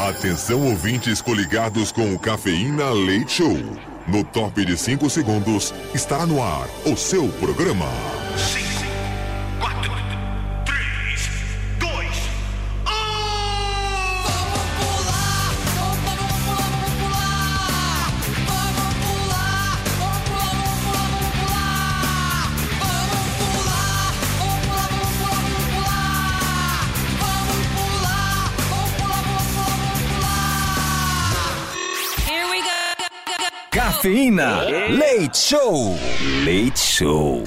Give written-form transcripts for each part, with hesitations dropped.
Atenção, ouvintes coligados com o Cafeína Leite Show. No top de 5 segundos, está no ar o seu programa. 5, 4, 3, 2, 1. Cafeína Leite Show. Leite Show.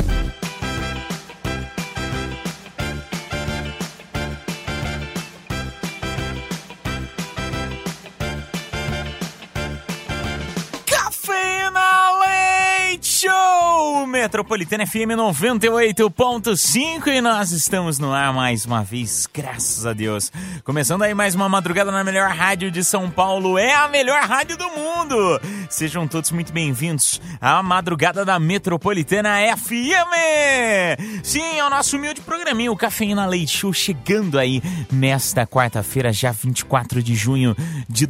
Cafeína Leite Show. Metropolitana FM 98.5 e nós estamos no ar mais uma vez, graças a Deus. Começando aí mais uma madrugada na melhor rádio de São Paulo, é a melhor rádio do mundo. Sejam todos muito bem-vindos à madrugada da Metropolitana FM. Sim, é o nosso humilde programinha, o Cafeína Leite Show, chegando aí nesta quarta-feira, já 25 de junho de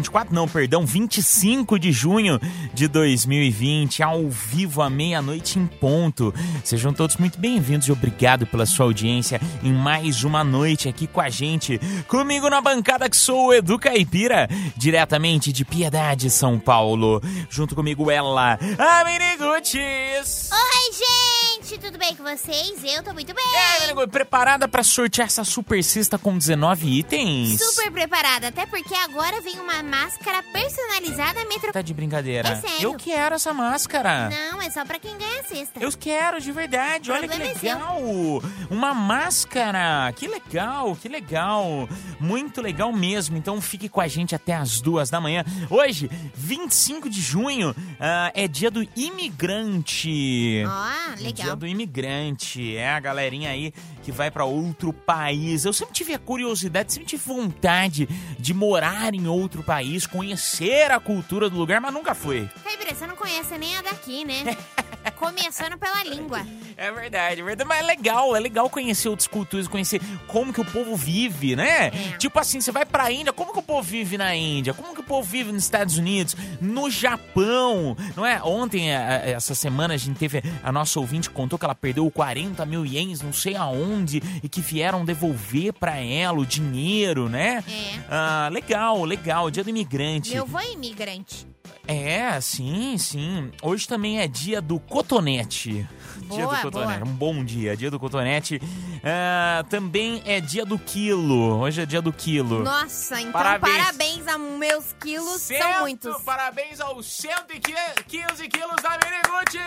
2020, ao vivo à meia-noite em ponto. Sejam todos muito bem-vindos e obrigado pela sua audiência em mais uma noite aqui com a gente. Comigo na bancada que sou o Edu Caipira, diretamente de Piedade, São Paulo. Junto comigo ela, a Miniguts. Oi, gente! Tudo bem com vocês? Eu tô muito bem. Miniguts, preparada pra sortear essa super cesta com 19 itens? Super preparada, até porque agora vem uma máscara personalizada Tá de brincadeira? É sério. Eu quero essa máscara. Não, é só pra quem ganha a cesta. Eu quero, de verdade. Olha que legal. Uma máscara. Que legal, que legal. Muito legal mesmo. Então fique com a gente até as 2 da manhã. Hoje, 25 de junho, é dia do imigrante. Legal. Dia do imigrante. É a galerinha aí que vai pra outro país. Eu sempre tive a curiosidade, sempre tive vontade de morar em outro país, conhecer a cultura do lugar, mas nunca fui. Caipira, você não conhece nem a daqui, né? Começando pela língua. É verdade, mas é legal conhecer outras culturas, conhecer como que o povo vive, né? Tipo assim, você vai pra Índia, como que o povo vive na Índia? Como que o povo vive nos Estados Unidos? No Japão, não é? Ontem, essa semana, a gente teve, a nossa ouvinte contou que ela perdeu 40 mil ienes, não sei aonde, e que vieram devolver pra ela o dinheiro, né? Legal, dia do imigrante. Meu avô é imigrante. Sim. Hoje também é dia do cotonete. Dia do cotonete, um bom dia do cotonete. Também é dia do quilo. Hoje é dia do quilo. Nossa, então parabéns aos meus quilos, são muitos. Parabéns aos 100 quilos e quilos da Miniguts!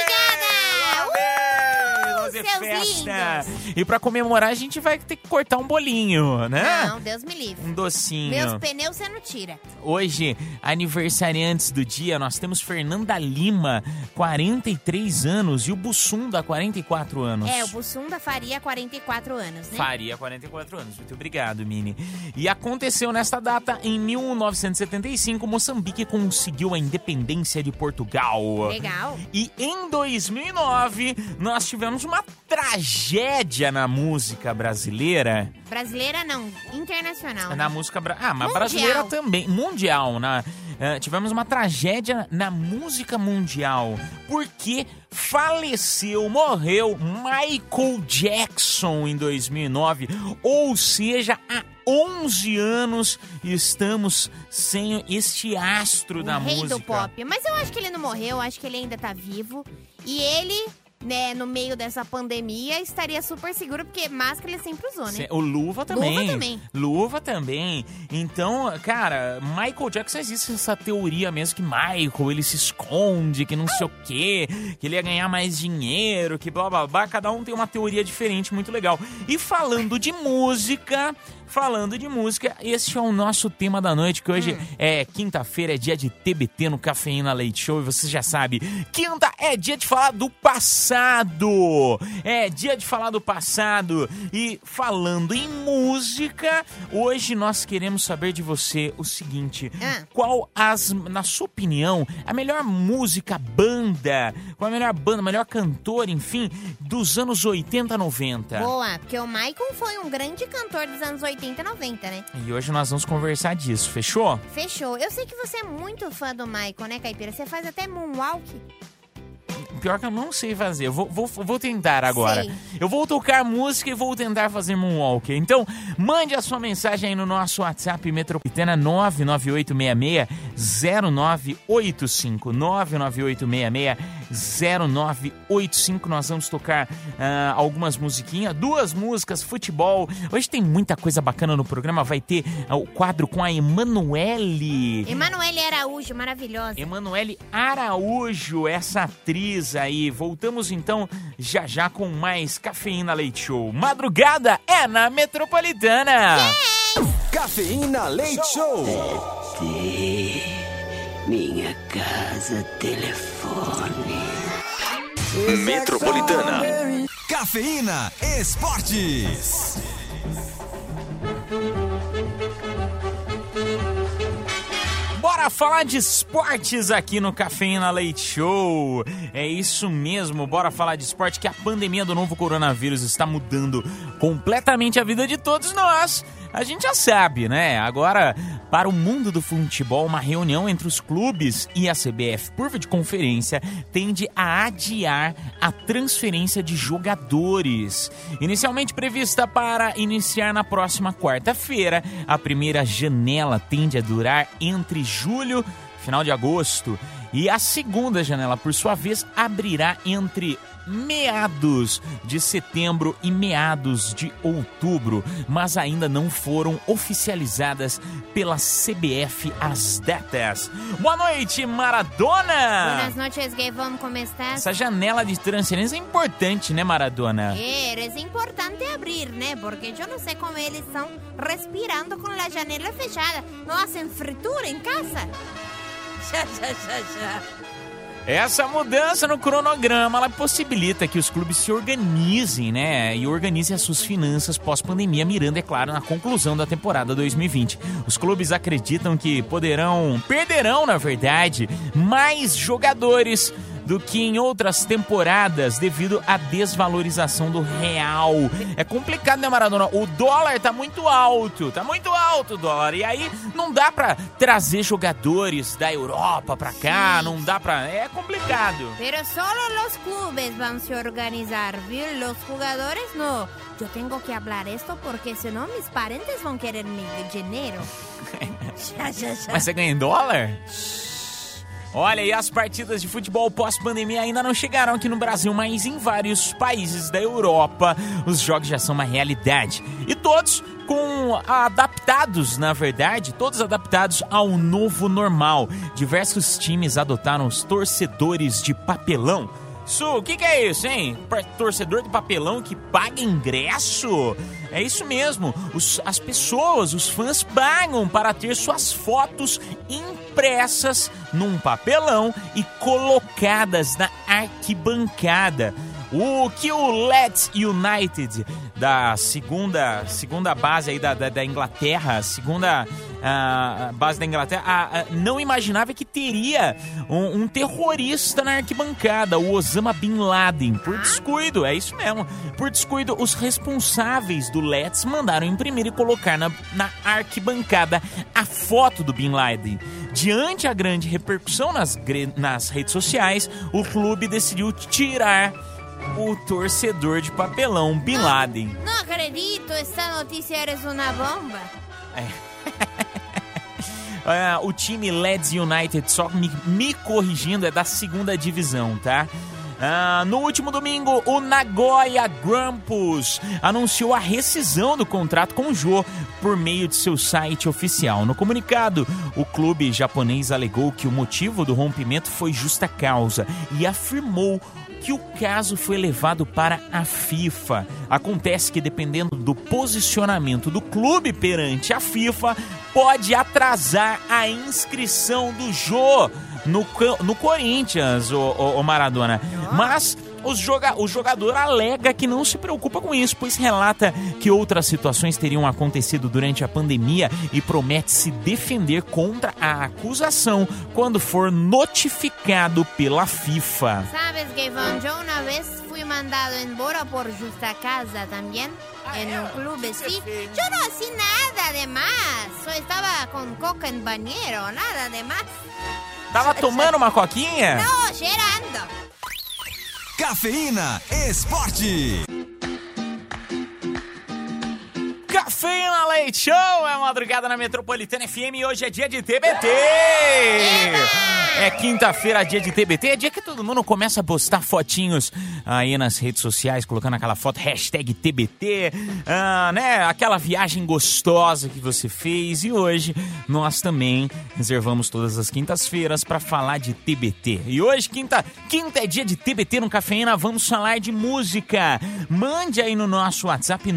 Obrigada! Seus festa. Lindos! E pra comemorar a gente vai ter que cortar um bolinho, né? Não, Deus me livre. Um docinho. Meus pneus você não tira. Hoje, aniversariantes do dia, nós temos Fernanda Lima, 43 anos, e o Bussunda, 44 anos. O Bussunda faria 44 anos, né? Faria 44 anos. Muito obrigado, Mini. E aconteceu nesta data, em 1975, Moçambique conseguiu a independência de Portugal. Legal. E em 2009, nós tivemos uma tragédia na música brasileira. Brasileira não, internacional. Na música... mas brasileira também. Mundial, tivemos uma tragédia na música mundial, porque morreu Michael Jackson em 2009, ou seja, há 11 anos estamos sem este astro da música. O rei do pop. Mas eu acho que ele não morreu, acho que ele ainda tá vivo. E ele, né, no meio dessa pandemia, estaria super seguro, porque máscara ele sempre usou, né? O Luva também. Então, cara, Michael Jackson, existe essa teoria mesmo que Michael, ele se esconde, que não sei o quê, que ele ia ganhar mais dinheiro, que blá blá blá. Cada um tem uma teoria diferente, muito legal. E falando de música, este é o nosso tema da noite, que hoje é quinta-feira, é dia de TBT no Cafeína Leite Show, e você já sabe, quinta é dia de falar do passado, e falando em música, hoje nós queremos saber de você o seguinte, qual, na sua opinião, a melhor música, banda, qual a melhor banda, melhor cantor, enfim, dos anos 80, 90? Boa, porque o Michael foi um grande cantor dos anos 80 80,90, né? E hoje nós vamos conversar disso, fechou? Fechou. Eu sei que você é muito fã do Michael, né, Caipira? Você faz até moonwalk. Pior que eu não sei fazer. Eu vou tentar agora. Sei. Eu vou tocar música e vou tentar fazer moonwalk. Então, mande a sua mensagem aí no nosso WhatsApp Metropolitana 99866-0985. 99866-0985. Nós vamos tocar algumas musiquinhas, 2 músicas, futebol. Hoje tem muita coisa bacana no programa. Vai ter o quadro com a Emanuele. Emanuele Araújo, maravilhosa. Emanuele Araújo, essa atriz aí. Voltamos então já com mais Cafeína Leite Show. Madrugada é na Metropolitana. Cafeína Leite Show. Minha casa, telefone. Metropolitana. Cafeína Esportes. Bora falar de esportes aqui no Cafeína Leite Show. É isso mesmo, bora falar de esporte, que a pandemia do novo coronavírus está mudando completamente a vida de todos nós. A gente já sabe, né? Agora, para o mundo do futebol, uma reunião entre os clubes e a CBF por videoconferência tende a adiar a transferência de jogadores. Inicialmente prevista para iniciar na próxima quarta-feira, a primeira janela tende a durar entre julho e final de agosto. E a segunda janela, por sua vez, abrirá entre meados de setembro e meados de outubro, mas ainda não foram oficializadas pela CBF as datas. Boa noite, Maradona! Buenas noches, Gavon, como estás? Essa janela de transferência é importante, né, Maradona? É importante abrir, né? Porque eu não sei como eles estão respirando com a janela fechada. Não fazem fritura em casa? Essa mudança no cronograma, ela possibilita que os clubes se organizem, né? E organizem as suas finanças pós-pandemia, mirando, é claro, na conclusão da temporada 2020. Os clubes acreditam que perderão, na verdade, mais jogadores do que em outras temporadas devido à desvalorização do real. É complicado, né, Maradona? O dólar tá muito alto o dólar. E aí não dá pra trazer jogadores da Europa pra cá, não dá pra... É complicado. Pero solo los clubes van se organizar, viu? Los jugadores no. Eu tenho que hablar esto porque senão mis parentes vão querer mi dinheiro. Mas você ganha em dólar? Olha, e as partidas de futebol pós-pandemia ainda não chegaram aqui no Brasil, mas em vários países da Europa os jogos já são uma realidade. E todos adaptados, na verdade, todos adaptados ao novo normal. Diversos times adotaram os torcedores de papelão. O que é isso, hein? Torcedor de papelão que paga ingresso? É isso mesmo. As pessoas, os fãs pagam para ter suas fotos impressas num papelão e colocadas na arquibancada. O que o Leeds United, da segunda base aí da Inglaterra, segunda base da Inglaterra, não imaginava que teria um terrorista na arquibancada, o Osama Bin Laden. Por descuido, é isso mesmo. Por descuido, os responsáveis do Leeds mandaram imprimir e colocar na arquibancada a foto do Bin Laden. Diante a grande repercussão nas redes sociais, o clube decidiu tirar o torcedor de papelão, Bin Laden. Não acredito, essa notícia é uma bomba. O time Leeds United, só me corrigindo, é da segunda divisão, tá? No último domingo, o Nagoya Grampus anunciou a rescisão do contrato com o Jô por meio de seu site oficial. No comunicado, o clube japonês alegou que o motivo do rompimento foi justa causa e afirmou que o caso foi levado para a FIFA. Acontece que, dependendo do posicionamento do clube perante a FIFA, pode atrasar a inscrição do Jô no Corinthians, o Maradona. Mas o jogador alega que não se preocupa com isso, pois relata que outras situações teriam acontecido durante a pandemia e promete se defender contra a acusação quando for notificado pela FIFA. Sabes, Gavon, eu uma vez fui mandado embora por justa causa também. en un club, sí. Yo no hacía nada de más. Só estaba con coca en banheiro, nada de más. Tava tomando uma coquinha? No, cheirando. Cafeína Esporte. Cafeína Leite Show, é madrugada na Metropolitana FM e hoje é dia de TBT. É quinta-feira, dia de TBT, é dia que todo mundo começa a postar fotinhos aí nas redes sociais, colocando aquela foto, hashtag TBT, né? Aquela viagem gostosa que você fez. E hoje nós também reservamos todas as quintas-feiras para falar de TBT. E hoje, quinta é dia de TBT no Cafeína, vamos falar de música. Mande aí no nosso WhatsApp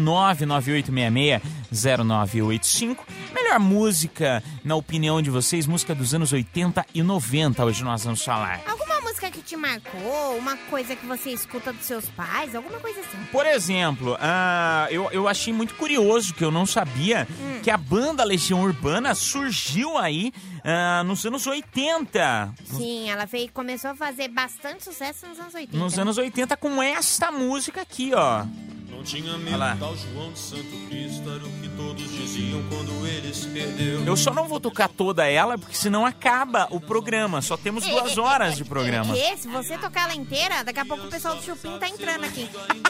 998660985. Melhor música, na opinião de vocês, música dos anos 80 e 90, hoje nós vamos falar. Alguma música que te marcou, uma coisa que você escuta dos seus pais, alguma coisa assim? Por exemplo, eu achei muito curioso, que eu não sabia, que a banda Legião Urbana surgiu aí nos anos 80. Sim, ela começou a fazer bastante sucesso nos anos 80. Nos anos 80 com esta música aqui, ó. Não tinha medo, tal João de Santo Cristo era o que todos diziam quando ele se perdeu. Eu só não vou tocar toda ela, porque senão acaba o programa. Só temos 2 horas de programa. Que? Se você tocar ela inteira, daqui a pouco o pessoal do Chupim tá entrando aqui.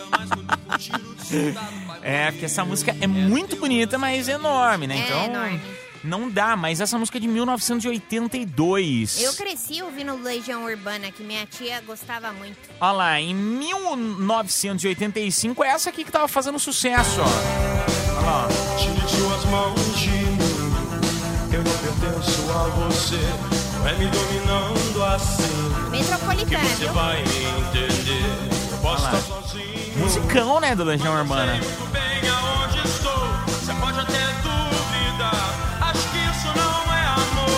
Porque essa música é muito bonita, mas enorme, né? Então, enorme. Não dá, mas essa música é de 1982. Eu cresci ouvindo Legião Urbana, que minha tia gostava muito. Olha lá, em 1985 é essa aqui que tava fazando sucesso, ó. Olha lá, ó. Tire suas mãos de mim, eu não pertenço a você, não é me dominando assim. Metropolitana, Você viu? vai entender, eu posso estar sozinho. Musicão, né, do Legião Urbana. Sei muito bem aonde estou, você pode até duvidar. Acho que isso não é amor.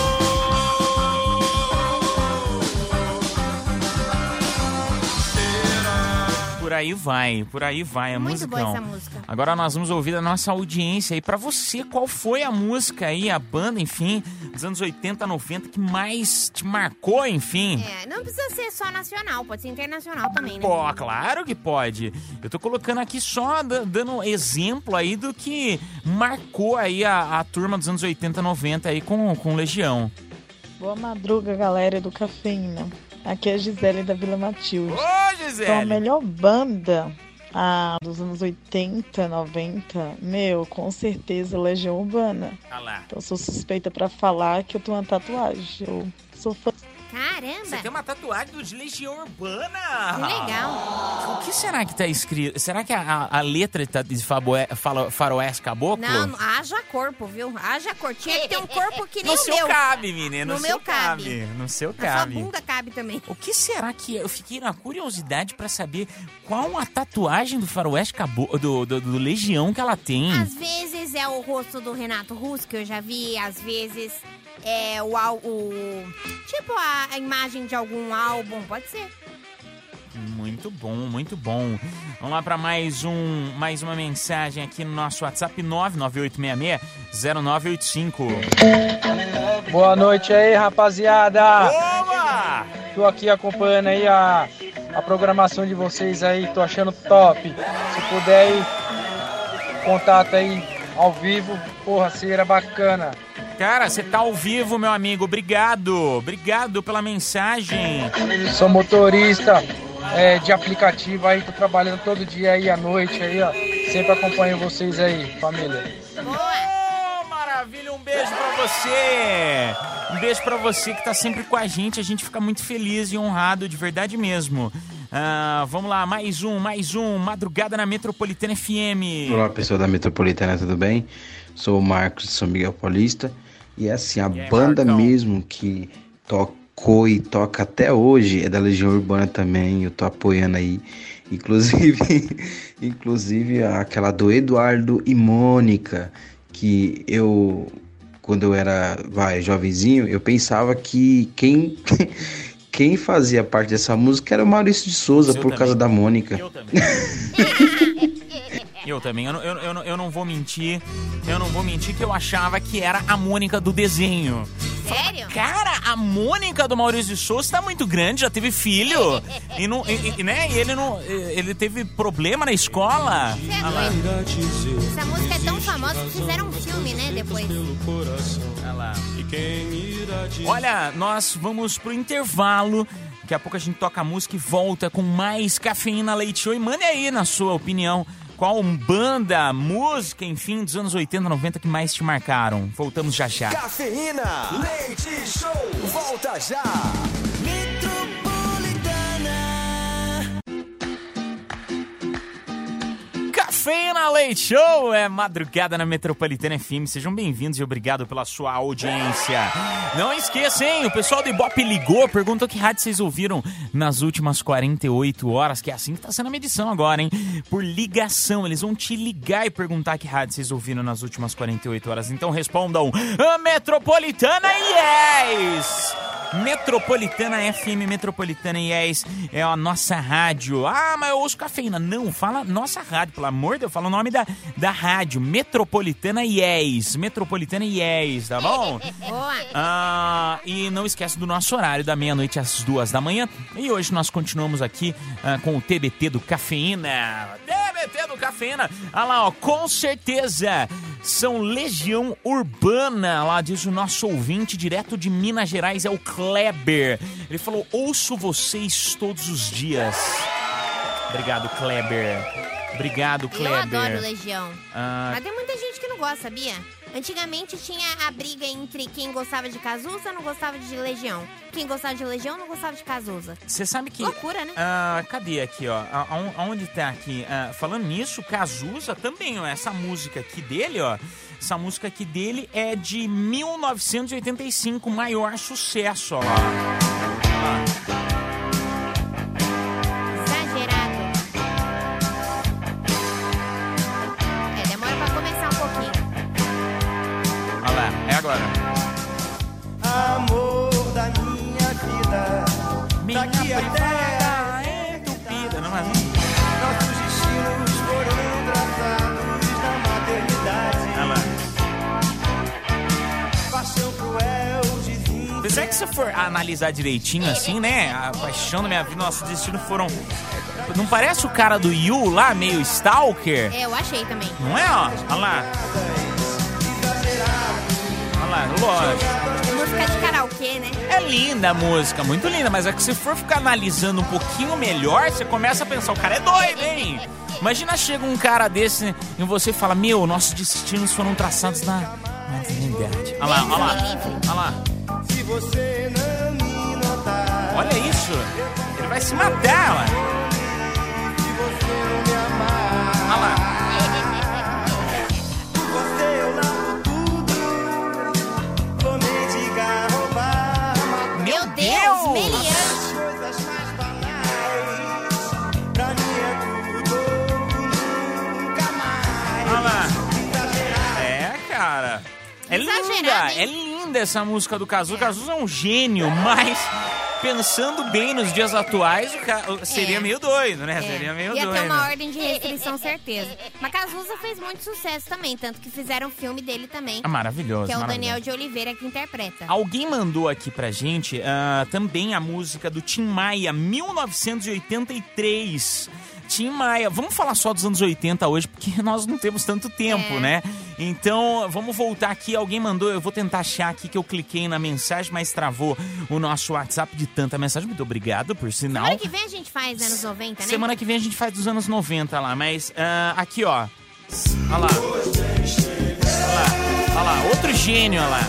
Por aí vai a Muito musicão. boa essa música. Agora nós vamos ouvir da nossa audiência aí. Pra você, qual foi a música aí, a banda, enfim, dos anos 80, 90, que mais te marcou, enfim? Não precisa ser só nacional, pode ser internacional também, né? Pô, claro que pode. Eu tô colocando aqui só dando exemplo aí do que marcou aí a turma dos anos 80, 90 aí com Legião. Boa madruga, galera do Cafeína. Aqui é a Gisele da Vila Matilde. Ô, Gisele! Então, a melhor banda dos anos 80, 90, com certeza Legião Urbana. Ah lá. Então, sou suspeita pra falar que eu tenho uma tatuagem. Eu sou fã. Caramba! Você tem uma tatuagem do Legião Urbana? Que legal! O que será que tá escrito? Será que a letra tá de Faroeste Caboclo? Não, haja corpo, viu? Haja corpo. Tinha que ter um corpo que nem no o seu meu. cabe, menina. No meu cabe. No seu Na sua cabe. bunda cabe também. O que será que... Eu fiquei na curiosidade pra saber qual a tatuagem do Faroeste Caboclo, do Legião que ela tem. Às vezes é o rosto do Renato Russo, que eu já vi. Às vezes é tipo a imagem de algum álbum, pode ser. Muito bom, muito bom. Vamos lá para mais uma mensagem aqui no nosso WhatsApp 998660985. Boa noite aí, rapaziada. Oba! Tô aqui acompanhando aí a programação de vocês aí, tô achando top. Se puder aí, contato aí ao vivo, porra, seria bacana. Cara, você tá ao vivo, meu amigo. Obrigado pela mensagem. Sou motorista de aplicativo aí, tô trabalhando todo dia aí à noite aí, ó. Sempre acompanho vocês aí, família. Oh, maravilha, um beijo pra você. Um beijo pra você que tá sempre com a gente fica muito feliz e honrado, de verdade mesmo. Vamos lá, mais um, Madrugada na Metropolitana FM. Olá, pessoal da Metropolitana, tudo bem? Sou o Marcos de São Miguel Paulista. E assim, a banda Marcão? mesmo que tocou e toca até hoje é da Legião Urbana também. Eu tô apoiando aí. Inclusive aquela do Eduardo e Mônica, que quando eu era jovenzinho, eu pensava que quem fazia parte dessa música era o Maurício de Souza, por causa da Mônica. Eu também. Eu não vou mentir que eu achava que era a Mônica do desenho. Sério? Cara, a Mônica do Maurício de Souza tá muito grande, já teve filho. Ele teve problema na escola. Essa música é tão famosa que fizeram um filme, né, depois. Olha lá. Olha, nós vamos pro intervalo. Daqui a pouco a gente toca a música e volta com mais Cafeína Leite Show. E mande aí, na sua opinião, qual banda, música, enfim, dos anos 80, 90 que mais te marcaram. Voltamos já já. Cafeína Leite Show, volta já. Cafeína Leite Show é madrugada na Metropolitana FM. Sejam bem-vindos e obrigado pela sua audiência. Não esqueça, hein? O pessoal do Ibope ligou, perguntou que rádio vocês ouviram nas últimas 48 horas, que é assim que tá sendo a medição agora, hein? Por ligação, eles vão te ligar e perguntar que rádio vocês ouviram nas últimas 48 horas. Então respondam, a Metropolitana Yes! Metropolitana FM, Metropolitana Yes é a nossa rádio. Ah, mas eu ouço Cafeína. Não, fala nossa rádio, pelo amor de Deus, fala o nome da rádio. Metropolitana Yes, Metropolitana Yes, tá bom? Boa! E não esquece do nosso horário, da meia-noite às 2 da manhã. E hoje nós continuamos aqui com o TBT do Cafeína. TBT do Cafeína. Olha lá, ó, com certeza são Legião Urbana. Lá diz o nosso ouvinte direto de Minas Gerais, é o Kleber. Ele falou, ouço vocês todos os dias. Obrigado, Kleber. Obrigado, Kleber. Eu adoro Legião. Mas tem muita gente que não gosta, sabia? Antigamente tinha a briga entre quem gostava de Cazuza e não gostava de Legião. Quem gostava de Legião não gostava de Cazuza. Você sabe que... Loucura, né? Cadê aqui, ó? Aonde tá aqui? Falando nisso, Cazuza também, ó. Essa música aqui dele, ó. Essa música aqui dele é de 1985, maior sucesso, ó. Agora. Amor da minha vida, minha daqui a terra é entupida, não é? Nossos destinos foram traçados na maternidade. Olha lá. Paixão cruel, desinteresse. Apesar que se for analisar direitinho assim, né? A paixão da minha vida, nossos destinos foram... Não parece o cara do Yu lá, meio stalker? Eu achei também. Não é, ó? Olha lá. Lógico. Música de karaokê, né? É linda a música, muito linda, mas é que se for ficar analisando um pouquinho melhor, você começa a pensar, o cara é doido, hein? Imagina, chega um cara desse em você e fala, meu, nossos destinos foram traçados na maternidade. Olha lá, olha lá, olha lá. Se você não me notar, olha isso, ele vai se matar, ó. Se você não me amar, olha lá. É linda essa música do Cazuza. O Cazuza é um gênio, mas pensando bem nos dias atuais, seria meio doido, né? Seria meio doido. Ia ter uma ordem de restrição, certeza. Mas Cazuza fez muito sucesso também, tanto que fizeram um filme dele também. Maravilhoso. Que é o Daniel de Oliveira que interpreta. Alguém mandou aqui pra gente também a música do Tim Maia, 1983. Tim Maia, vamos falar só dos anos 80 hoje, porque nós não temos tanto tempo, né? Então, vamos voltar aqui, alguém mandou, eu vou tentar achar aqui que eu cliquei na mensagem, mas travou o nosso WhatsApp de tanta mensagem. Muito obrigado, por sinal. Semana que vem a gente faz anos 90, né? Semana que vem a gente faz dos anos 90 lá, mas aqui, ó. Olha lá. Olha lá, outro gênio, olha lá.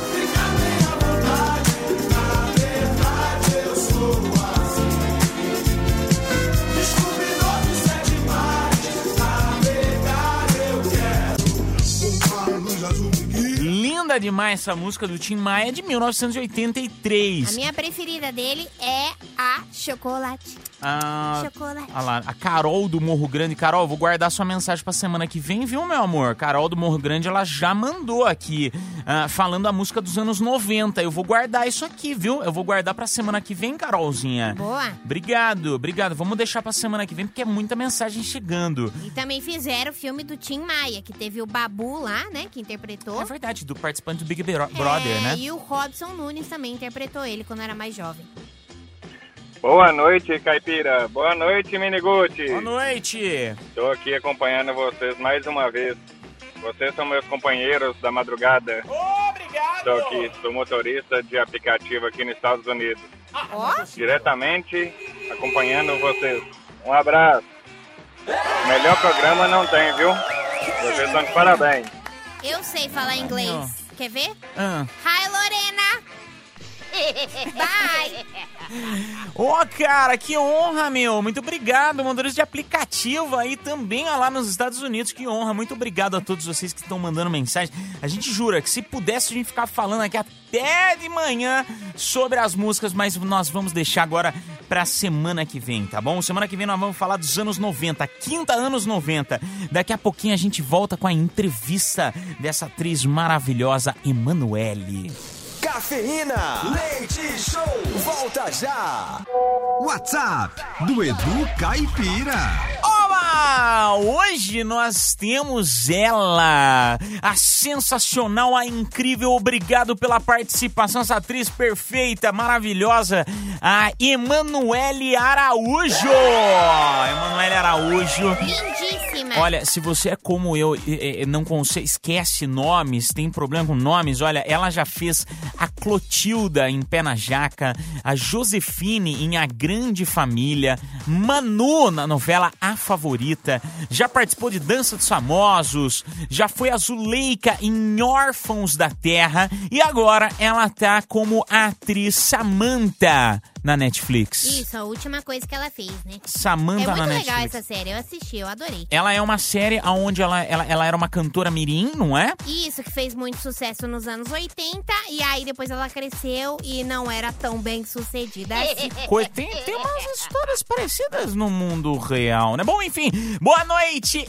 Linda demais essa música do Tim Maia de 1983. A minha preferida dele é a Chocolate. Chocolate. Olha lá, a Carol do Morro Grande. Carol, vou guardar sua mensagem pra semana que vem, viu, meu amor? Carol do Morro Grande, ela já mandou aqui, falando a música dos anos 90. Eu vou guardar isso aqui, viu? Eu vou guardar pra semana que vem, Carolzinha. Boa. Obrigado. Vamos deixar pra semana que vem, porque é muita mensagem chegando. E também fizeram o filme do Tim Maia, que teve o Babu lá, né, que interpretou. É verdade, do participante do Big Brother, né? E o Robson Nunes também interpretou ele quando era mais jovem. Boa noite, Caipira. Boa noite, Miniguti. Boa noite. Estou aqui acompanhando vocês mais uma vez. Vocês são meus companheiros da madrugada. Obrigado. Estou aqui, sou motorista de aplicativo aqui nos Estados Unidos. Diretamente acompanhando vocês. Um abraço. Melhor programa não tem, viu? Vocês estão de parabéns. Eu sei falar inglês. Quer ver? Hi, Lorena. Bye! Cara, que honra, meu. Muito obrigado, motorista de aplicativo aí também lá nos Estados Unidos. Que honra. Muito obrigado a todos vocês que estão mandando mensagem. A gente jura que se pudesse a gente ficar falando aqui até de manhã sobre as músicas, mas nós vamos deixar agora pra semana que vem, tá bom? Semana que vem nós vamos falar dos anos 90, quinta anos 90. Daqui a pouquinho a gente volta com a entrevista dessa atriz maravilhosa, Emanuele. Cafeína, leite show, volta já. WhatsApp do Edu Caipira. Olá! Hoje nós temos ela, a sensacional, a incrível, obrigado pela participação, essa atriz perfeita, maravilhosa, a Emanuele Araújo. Emanuele Araújo. Lindíssima. Olha, se você é como eu, não consegue, esquece nomes, tem problema com nomes, olha, ela já fez a Clotilda em Pé na Jaca, a Josefine em A Grande Família, Manu na novela A Favorita, já participou de Dança dos Famosos, já foi a Zuleika em Órfãos da Terra e agora ela tá como a atriz Samantha na Netflix. Isso, a última coisa que ela fez, né? Samantha na Netflix. É muito legal essa série, eu assisti, eu adorei. Ela é uma série onde ela era uma cantora mirim, não é? Isso, que fez muito sucesso nos anos 80 e aí depois ela cresceu e não era tão bem sucedida assim. Tem umas histórias parecidas no mundo real, né? Bom, enfim, boa noite,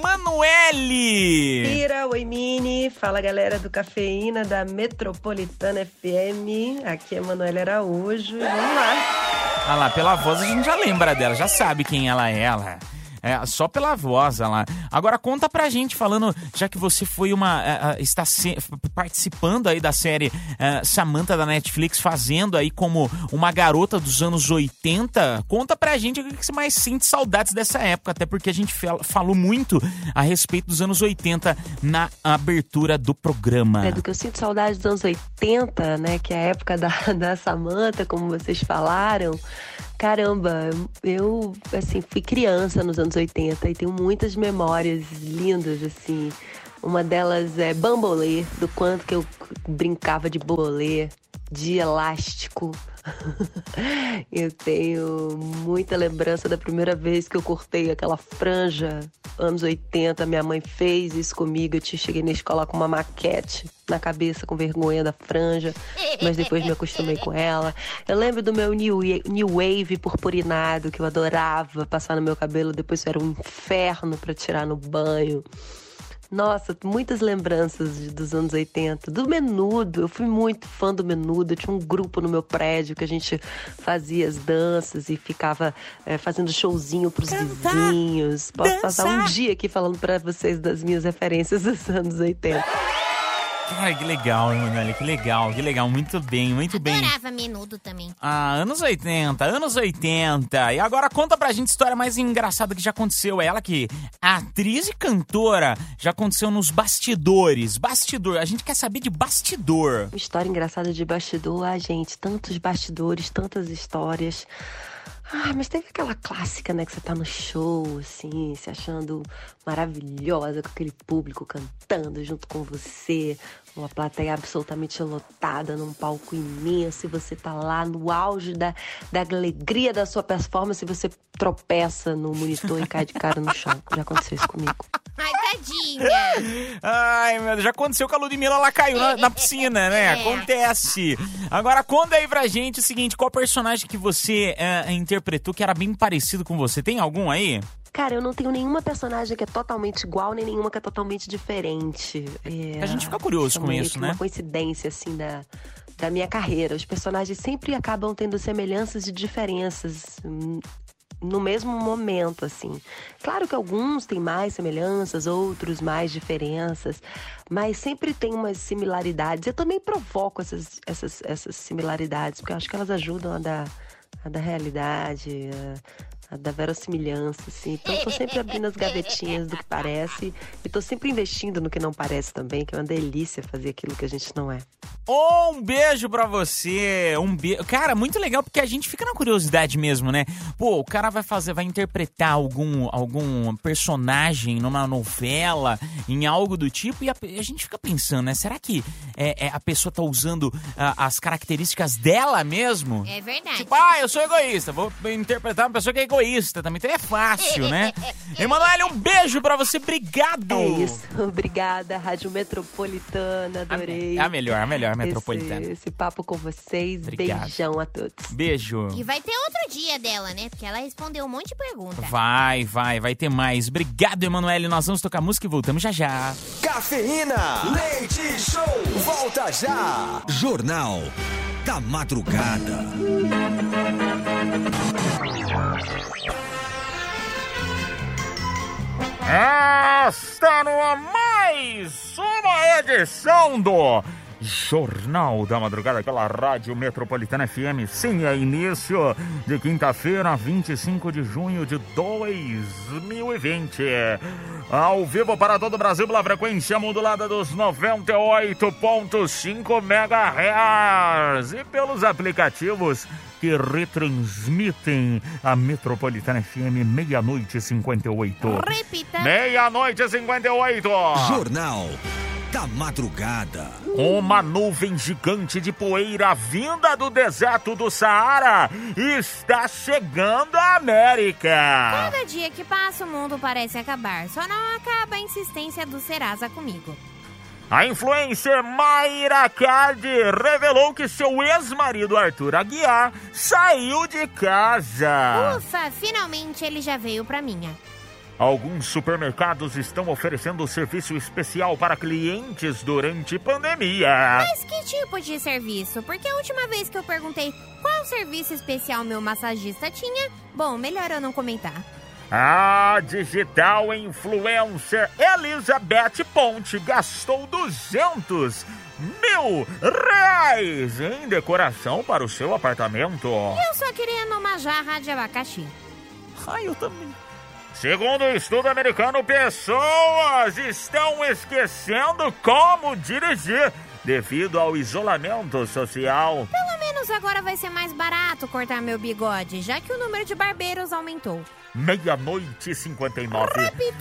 Emanuele! Oi, Mini, fala galera do Cafeína da Metropolitana FM, aqui é Emanuele Araújo e vamos lá. Ah lá, pela voz a gente já lembra dela, já sabe quem ela é, só pela voz, lá. Agora conta pra gente, falando, já que você foi está participando aí da série Samantha da Netflix, fazendo aí como uma garota dos anos 80, conta pra gente o que você mais sente saudades dessa época, até porque a gente falou muito a respeito dos anos 80 na abertura do programa. Do que eu sinto saudade dos anos 80, né, que é a época da Samantha, como vocês falaram. Caramba, eu, assim, fui criança nos anos 80 e tenho muitas memórias lindas, assim. Uma delas é bambolê, do quanto que eu brincava de bambolê, de elástico. Eu tenho muita lembrança da primeira vez que eu cortei aquela franja, anos 80, minha mãe fez isso comigo, eu cheguei na escola com uma maquete na cabeça, com vergonha da franja, mas depois me acostumei com ela. Eu lembro do meu New Wave purpurinado, que eu adorava passar no meu cabelo, depois era um inferno pra tirar no banho. Nossa, muitas lembranças dos anos 80. Do Menudo, eu fui muito fã do Menudo. Eu tinha um grupo no meu prédio que a gente fazia as danças e ficava fazendo showzinho pros vizinhos. Posso passar um dia aqui falando pra vocês das minhas referências dos anos 80. Ai, que legal, Emanuele, que legal. Muito bem, muito bem. Adorava Menudo também. Anos 80. E agora conta pra gente a história mais engraçada que já aconteceu. Ela que atriz e cantora, já aconteceu nos bastidores. Bastidor, a gente quer saber de bastidor. História engraçada de bastidor, gente, tantos bastidores, tantas histórias. Mas teve aquela clássica, né, que você tá no show, assim, se achando maravilhosa, com aquele público cantando junto com você, uma plateia absolutamente lotada, num palco imenso, e você tá lá no auge da alegria da sua performance, e você tropeça no monitor e cai de cara no chão. Já aconteceu isso comigo. Ai, tadinha. Ai, meu Deus, já aconteceu com a Ludmilla, ela caiu na piscina, né? Acontece. Agora, conta aí pra gente o seguinte, qual personagem que você interpretou que era bem parecido com você? Tem algum aí? Cara, eu não tenho nenhuma personagem que é totalmente igual, nem nenhuma que é totalmente diferente. A gente fica curioso com isso, né? Uma coincidência, assim, da minha carreira. Os personagens sempre acabam tendo semelhanças e diferenças no mesmo momento, assim. Claro que alguns têm mais semelhanças, outros mais diferenças, mas sempre tem umas similaridades. Eu também provoco essas similaridades, porque eu acho que elas ajudam a dar realidade, a da verossimilhança, assim. Então, eu tô sempre abrindo as gavetinhas do que parece e tô sempre investindo no que não parece também, que é uma delícia fazer aquilo que a gente não é. Um beijo pra você, Cara, muito legal, porque a gente fica na curiosidade mesmo, né? Pô, o cara vai interpretar algum personagem numa novela, em algo do tipo, e a gente fica pensando, né? Será que a pessoa tá usando as características dela mesmo? É verdade. Tipo, eu sou egoísta, vou interpretar uma pessoa que é egoísta também, então é fácil, né? Emanuele, um beijo pra você, obrigado! É isso, obrigada, Rádio Metropolitana, adorei. A melhor Metropolitana. Esse papo com vocês. Obrigado. Beijão a todos. Beijo. E vai ter outro dia dela, né? Porque ela respondeu um monte de perguntas. Vai ter mais. Obrigado, Emanuele. Nós vamos tocar música e voltamos já já. Cafeína, Leite Show, volta já. Jornal da Madrugada. Está no ar mais uma edição do Jornal da Madrugada pela Rádio Metropolitana FM. Sim, é início de quinta-feira, 25 de junho de 2020. Ao vivo para todo o Brasil pela frequência modulada dos 98.5 MHz e pelos aplicativos que retransmitem a Metropolitana FM, 00:58. Repita. 00:58. Jornal da Madrugada. Uma nuvem gigante de poeira vinda do deserto do Saara está chegando à América. Cada dia que passa, o mundo parece acabar. Só não acaba a insistência do Serasa comigo. A influencer Mayra Card revelou que seu ex-marido Arthur Aguiar saiu de casa. Ufa, finalmente ele já veio pra minha. Alguns supermercados estão oferecendo serviço especial para clientes durante pandemia. Mas que tipo de serviço? Porque a última vez que eu perguntei qual serviço especial meu massagista tinha, bom, melhor eu não comentar. A digital influencer Elizabeth Ponte gastou R$200 mil em decoração para o seu apartamento. Eu só queria numa jarra de abacaxi. Eu também. Segundo o estudo americano, pessoas estão esquecendo como dirigir devido ao isolamento social. Pelo menos agora vai ser mais barato cortar meu bigode, já que o número de barbeiros aumentou. 00:59. Repita.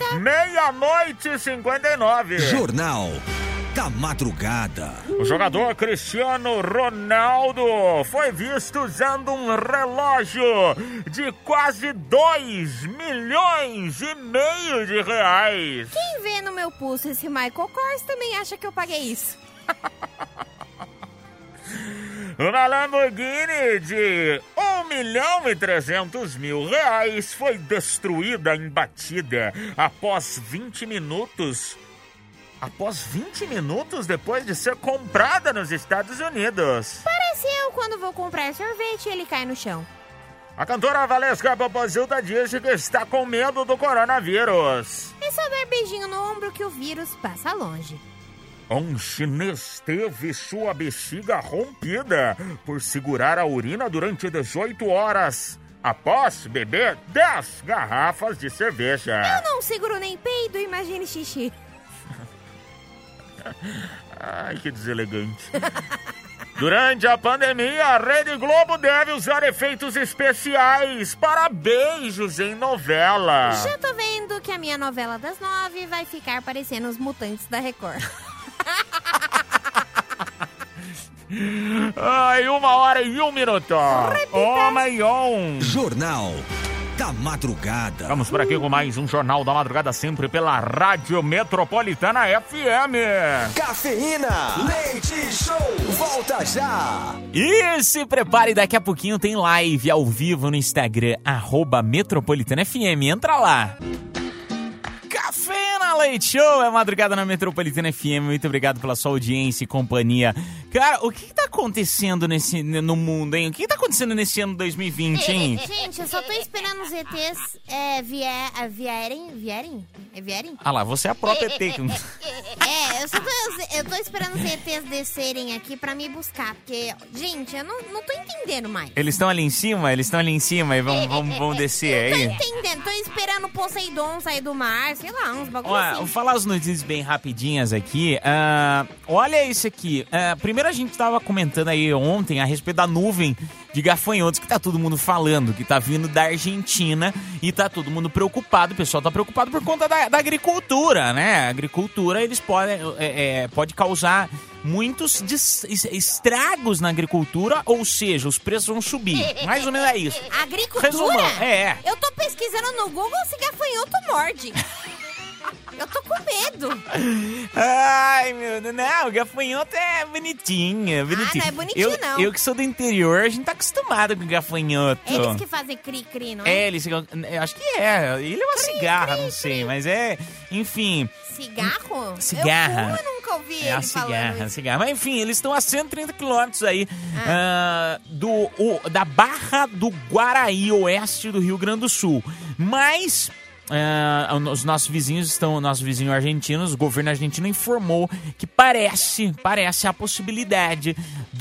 00:59. Jornal da Madrugada. O jogador Cristiano Ronaldo foi visto usando um relógio de quase R$2,5 milhões de reais. Quem vê no meu pulso esse Michael Kors também acha que eu paguei isso. Uma Lamborghini de R$1,3 milhão foi destruída em batida após 20 minutos depois de ser comprada nos Estados Unidos. Parece eu quando vou comprar sorvete e ele cai no chão. A cantora Valesca Popozuda disse que está com medo do coronavírus. É só dar beijinho no ombro que o vírus passa longe. Um chinês teve sua bexiga rompida por segurar a urina durante 18 horas após beber 10 garrafas de cerveja. Eu não seguro nem peido, imagine xixi. Ai, que deselegante. Durante a pandemia, a Rede Globo deve usar efeitos especiais para beijos em novela. Já tô vendo que a minha novela das 9 vai ficar parecendo os Mutantes da Record. Ai, 1h01. Repita. Jornal da Madrugada. Vamos por aqui com mais um Jornal da Madrugada, sempre pela Rádio Metropolitana FM. Cafeína, leite show, volta já. E se prepare, daqui a pouquinho tem live ao vivo no Instagram, @MetropolitanaFM. Entra lá. Cafeína Leite Show, é Madrugada na Metropolitana FM. Muito obrigado pela sua audiência e companhia. Cara, o que tá acontecendo no mundo, hein? O que tá acontecendo nesse ano 2020, hein? Gente, eu só tô esperando os ETs vierem? Ah lá, você é a própria ET. Eu tô esperando os ETs descerem aqui pra me buscar, porque, gente, eu não tô entendendo mais. Eles estão ali em cima e vão descer aí. Não tô entendendo, tô esperando o Poseidon sair do mar, sei lá, uns bagulhos assim. Vou falar as notícias bem rapidinhas aqui. Olha isso aqui. Primeiro a gente tava comentando aí ontem a respeito da nuvem de gafanhotos que tá todo mundo falando, que tá vindo da Argentina e tá todo mundo preocupado. O pessoal tá preocupado por conta da agricultura, né? A agricultura, eles pode causar muitos estragos na agricultura, ou seja, os preços vão subir. Mais ou menos é isso. Agricultura? Resumando, Eu tô pesquisando no Google se gafanhoto morde. Eu tô com medo. Ai, meu Deus. Não, o gafanhoto é bonitinho. Não é bonitinho, não. Eu que sou do interior, a gente tá acostumado com gafanhoto. Eles que fazem cri-cri, não é? Eu acho que é. Ele é uma cigarra, não sei, mas é... Enfim... Cigarro? Cigarra. Eu nunca ouvi ele falando isso. Cigarra. Mas enfim, eles estão a 130 quilômetros aí da Barra do Guaraí, oeste do Rio Grande do Sul. Mas... os nossos vizinhos nosso vizinho argentino, o governo argentino informou que parece a possibilidade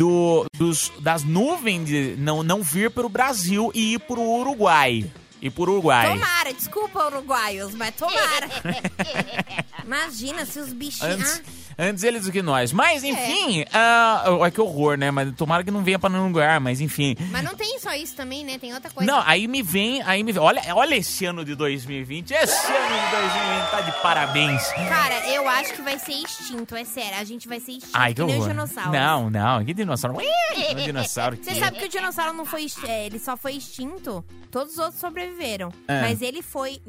das nuvens não vir para o Brasil e ir para o Uruguai. Tomara, desculpa, uruguaios, mas tomara. Imagina se os bichinhos... Antes eles do que nós. Mas, enfim, olha que horror, né? Mas tomara que não venha pra nenhum lugar, mas enfim. Mas não tem só isso também, né? Tem outra coisa. Não, aí me vem. Olha esse ano de 2020. Esse ano de 2020 tá de parabéns. Cara, eu acho que vai ser extinto, é sério. A gente vai ser extinto, que nem horror. o dinossauro. Não, que dinossauro? Não é dinossauro. Você sabe que o dinossauro não foi ele só foi extinto. Todos os outros sobreviveram. Mas ele foi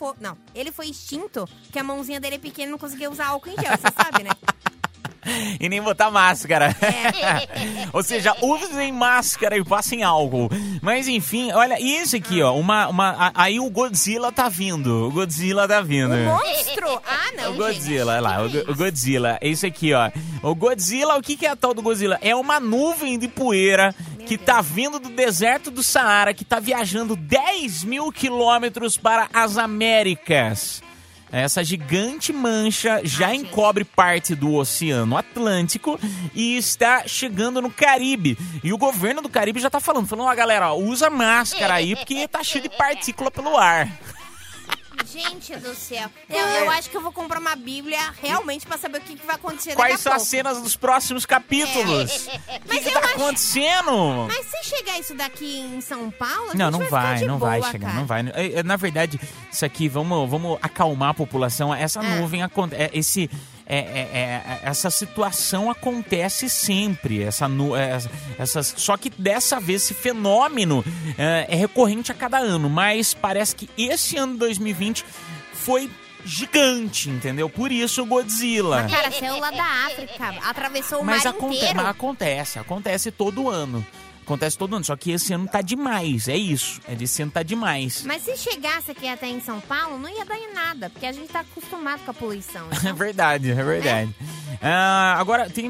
extinto porque a mãozinha dele é pequena e não conseguia usar álcool em gel, você sabe, né? E nem botar máscara. Ou seja, usem máscara e passem álcool. Mas enfim, olha, isso aqui, ó. Aí o Godzilla tá vindo. O monstro? Ah, não, o Godzilla, olha lá. O Godzilla. É isso aqui, ó. O Godzilla, o que é a tal do Godzilla? É uma nuvem de poeira que tá vindo do deserto do Saara, que tá viajando 10 mil quilômetros para as Américas. Essa gigante mancha já encobre parte do Oceano Atlântico e está chegando no Caribe. E o governo do Caribe já tá falando, ó, galera, usa máscara aí porque tá cheio de partícula pelo ar. Gente do céu. Eu acho que eu vou comprar uma Bíblia realmente pra saber o que vai acontecer daqui a pouco. Quais são as cenas dos próximos capítulos? O que tá acontecendo? Mas se chegar isso daqui em São Paulo, não vai chegar. Na verdade, isso aqui, vamos acalmar a população. Essa nuvem acontece... essa situação acontece sempre. Só que dessa vez esse fenômeno é recorrente a cada ano. Mas parece que esse ano de 2020 foi gigante, entendeu? Por isso o Godzilla. Mas, cara, saiu lá da África, atravessou o mar inteiro. Mas acontece todo ano. Só que esse ano tá demais, é isso. Esse ano tá demais. Mas se chegasse aqui até em São Paulo, não ia dar em nada, porque a gente tá acostumado com a poluição. Então... É verdade. Agora, tem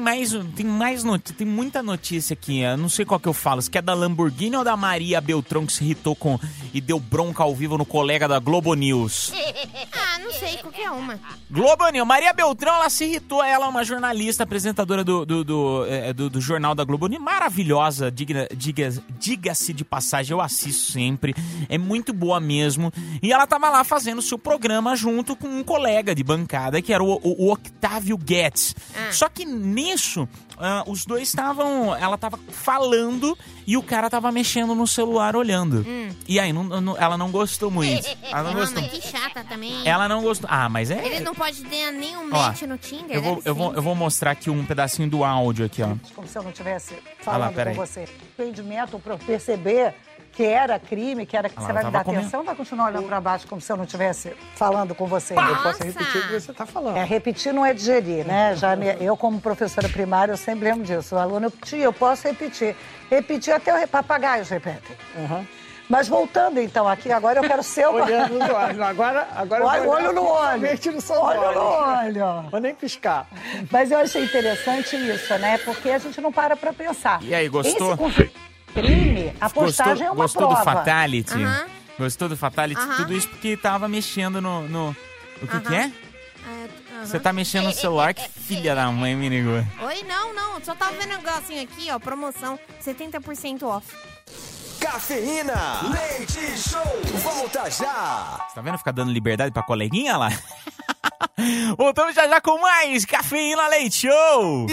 muita notícia aqui. Eu não sei qual que eu falo, se é da Lamborghini ou da Maria Beltrão, que se irritou e deu bronca ao vivo no colega da Globo News. Não sei, qualquer uma. Globo News, Maria Beltrão, ela se irritou, ela é uma jornalista, apresentadora do jornal da Globo News, maravilhosa, diga-se de passagem, eu assisto sempre, é muito boa mesmo, e ela tava lá fazendo seu programa junto com um colega de bancada, que era o Octávio Guedes. Só que nisso, os dois ela tava falando e o cara tava mexendo no celular olhando. E aí ela não gostou muito. Ela não gostou. Mas que chata também. Ela não gostou. Mas é... Ele não pode ter nenhum match no Tinder, eu vou mostrar aqui um pedacinho do áudio aqui, ó. Como se eu não estivesse falando com você. Arrependimento para perceber que era crime, que era que você vai me dar atenção, vai continuar olhando pra baixo como se eu não estivesse falando com você. Eu posso repetir o que você tá falando. Repetir não é digerir, né? Eu, como professora primária, eu sempre lembro disso. O aluno, tia, eu posso repetir. Repetir até os papagaios repetem. Mas voltando, então, aqui, agora eu quero ser uma... Olhando nos olhos. Agora olho no olho. Olho no olho. Vou nem piscar. Mas eu achei interessante isso, né? Porque a gente não para pra pensar. E aí, gostou? Esse crime, a postagem é uma gostou prova. Do Fatality? Gostou do Fatality? Tudo isso porque tava mexendo no... O que é? Você tá mexendo no celular? Que filha da mãe, me ligou. Oi, não. Só tava vendo um negocinho aqui, ó. Promoção, 70% off. Cafeína, Leite Show, volta já. Você tá vendo ficar dando liberdade pra coleguinha lá? Voltamos já com mais Cafeína, Leite Show.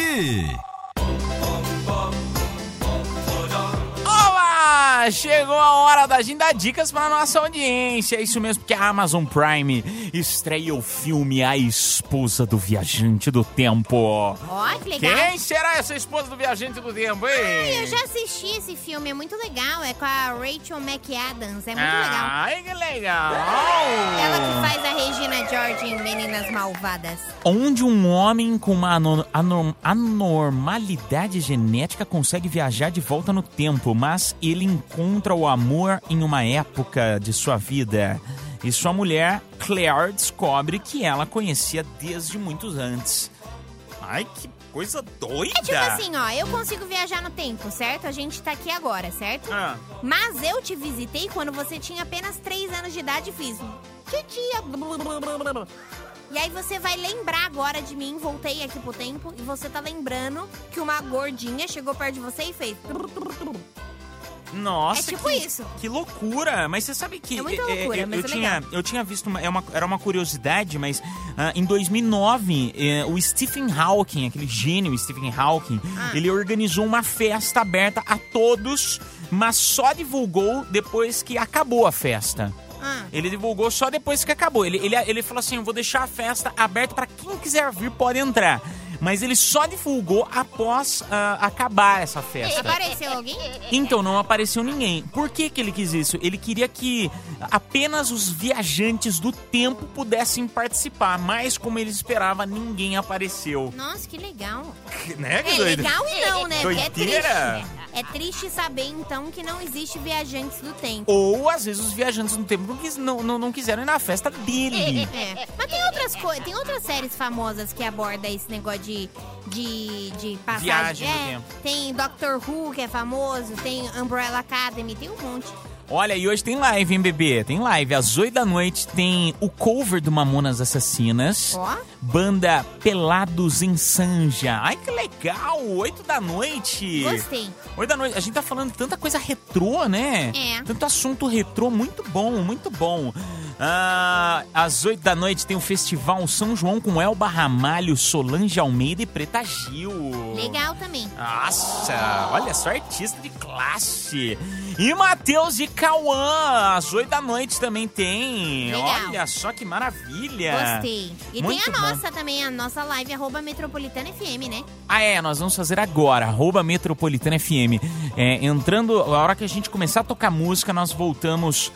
Olá! Chegou a hora da gente dar dicas pra nossa audiência. É isso mesmo, porque a Amazon Prime estreia o filme A Esposa do Viajante do Tempo. Ó, que legal. Quem será essa esposa do Viajante do Tempo, hein? Eu já assisti esse filme, é muito legal. É com a Rachel McAdams, é muito legal. Ai, que legal. Ela que faz a Regina George em Meninas Malvadas. Onde um homem com uma anormalidade genética consegue viajar de volta no tempo, mas ele encontra o amor em uma época de sua vida. E sua mulher, Claire, descobre que ela conhecia desde muitos antes. Ai, que coisa doida! É tipo assim, ó, eu consigo viajar no tempo, certo? A gente tá aqui agora, certo? Mas eu te visitei quando você tinha apenas 3 anos de idade e fiz... Titia... E aí você vai lembrar agora de mim, voltei aqui pro tempo, e você tá lembrando que uma gordinha chegou perto de você e fez... Nossa, é tipo isso. Que loucura! Mas você sabe que... É muita loucura, mas eu tinha visto... Era uma curiosidade, mas em 2009, o Stephen Hawking, aquele gênio Stephen Hawking, ele organizou uma festa aberta a todos, mas só divulgou depois que acabou a festa. Ele divulgou só depois que acabou. Ele falou assim, eu vou deixar a festa aberta para quem quiser vir, pode entrar. Mas ele só divulgou após acabar essa festa. Apareceu alguém? Então, não apareceu ninguém. Por que ele quis isso? Ele queria que apenas os viajantes do tempo pudessem participar. Mas, como ele esperava, ninguém apareceu. Nossa, que legal. Né? Que doido. Legal e não, né? Doideira. É triste. É triste saber, então, que não existe viajantes do tempo. Ou, às vezes, os viajantes do tempo não quiseram ir na festa dele. Mas tem outras coisas, tem outras séries famosas que abordam esse negócio de passagem. Viagem no tempo. Tem Doctor Who, que é famoso, tem Umbrella Academy, tem um monte. Olha, e hoje tem live, hein, bebê? Tem live. Às 8 da noite tem o cover do Mamonas Assassinas. Banda Pelados em Sanja. Ai, que legal! 8 da noite. Gostei. 8 da noite. A gente tá falando de tanta coisa retrô, né? Tanto assunto retrô. Muito bom, muito bom. Às 8 da noite tem o Festival São João com Elba Ramalho, Solange Almeida e Preta Gil. Legal também. Nossa, olha só, artista de classe. E Matheus e Cauã, às 8 da noite também tem. Legal. Olha só que maravilha. Gostei. E muito tem a nossa também, a nossa live, @Metropolitana FM, né? Nós vamos fazer agora, @Metropolitana FM. Entrando, a hora que a gente começar a tocar música, nós voltaremos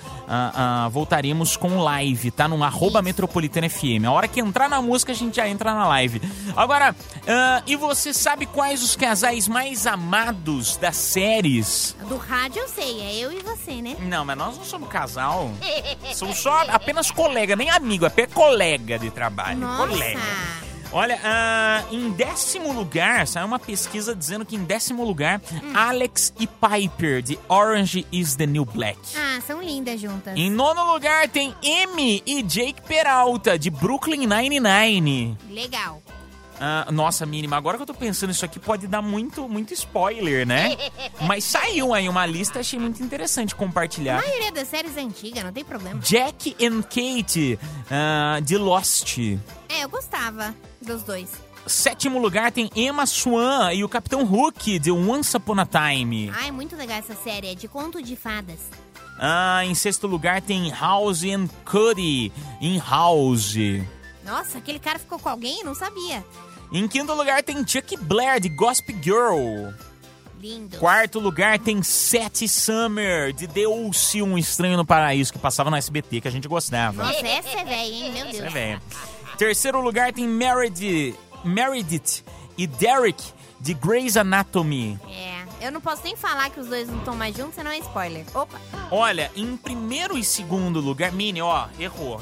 com live, tá? No @Metropolitana FM. A hora que entrar na música, a gente já entra na live. Agora, e você sabe quais os casais mais amados das séries? Do rádio eu sei, é eu e você, né? Não, mas nós não somos casal. Somos só apenas colega, nem amigo, é apenas colega de trabalho. Nossa. Colega. Olha, em 10º lugar, saiu uma pesquisa dizendo que em 10º lugar, Alex e Piper, de Orange is the New Black. São lindas juntas. Em 9º lugar tem Amy e Jake Peralta, de Brooklyn Nine-Nine. Legal. Nossa, mínima, agora que eu tô pensando, isso aqui pode dar muito spoiler, né? Mas saiu aí uma lista, achei muito interessante compartilhar. A maioria das séries é antiga, não tem problema. Jack and Kate, de Lost. Eu gostava dos dois. 7º lugar tem Emma Swan e o Capitão Hook, de Once Upon a Time. Muito legal essa série, é de conto de fadas. Em 6º lugar tem House and Cody, em House. Nossa, aquele cara ficou com alguém? Não sabia. Em 5º lugar tem Chuck Blair, de Gossip Girl. Lindo. Quarto lugar tem Seth Summer, de Deu-se um Estranho no Paraíso, que passava no SBT, que a gente gostava. Nossa, essa é velha, hein? Meu Deus. Essa é velha. Terceiro lugar tem Meredith e Derek, de Grey's Anatomy. Eu não posso nem falar que os dois não estão mais juntos, senão é spoiler. Opa! Olha, em primeiro e segundo lugar... Mini, ó, errou.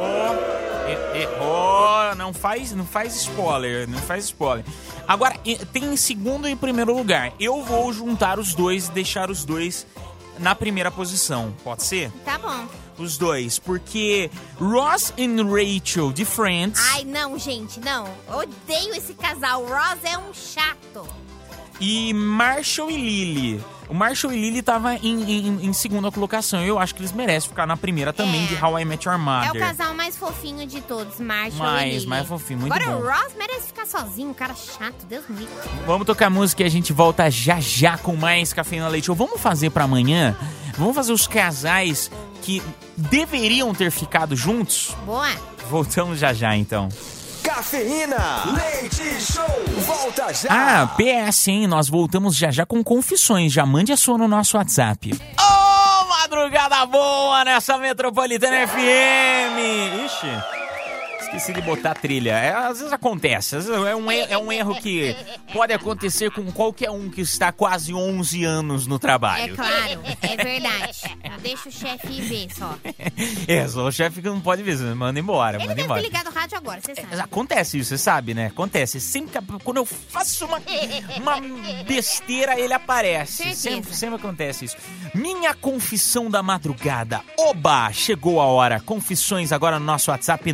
Não faz spoiler, Agora, tem em segundo e primeiro lugar. Eu vou juntar os dois e deixar os dois na primeira posição. Pode ser? Tá bom. Os dois, porque Ross e Rachel, de Friends... Ai, não, gente, não. Odeio esse casal. O Ross é um chato. E Marshall e Lily. O Marshall e Lily tava em segunda colocação. Eu acho que eles merecem ficar na primeira também, de How I Met Your Mother. É o casal mais fofinho de todos, Marshall e Lily. Mais fofinho, muito Agora, bom. Agora o Ross merece ficar sozinho, um cara chato, Deus me livre. Vamos tocar música e a gente volta já com mais Cafeína Leite Show. Vamos fazer pra amanhã? Vamos fazer os casais que deveriam ter ficado juntos? Boa. Voltamos já, então. Cafeína Leite Show, volta já! PS, hein? Nós voltamos já com confissões. Já mande a sua no nosso WhatsApp. Madrugada boa nessa Metropolitana FM! Ixi, esqueci de botar a trilha. Às vezes acontece. Às vezes é um erro que pode acontecer com qualquer um que está quase 11 anos no trabalho. É claro, é verdade. Deixa o chefe ver só. Só o chefe que não pode ver. Manda embora, Ele deve ter ligado o rádio agora, você sabe. Acontece isso, você sabe, né? Acontece. Sempre que, quando eu faço uma besteira, ele aparece. Sempre acontece isso. Minha confissão da madrugada. Oba! Chegou a hora. Confissões agora no nosso WhatsApp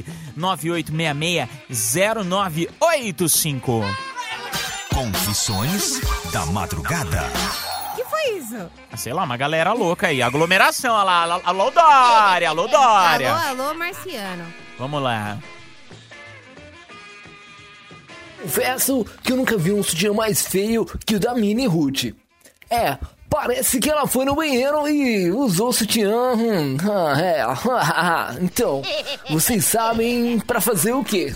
998660985. Confissões da madrugada. Que foi isso? Sei lá, uma galera louca aí. Aglomeração, olha lá. Alô, Dória! Alô, Dória! Alô, Marciano. Vamos lá. Confesso que eu nunca vi um sutiã mais feio que o da Mini Ruth. Parece que ela foi no banheiro e usou o sutiã. Então, vocês sabem pra fazer o quê?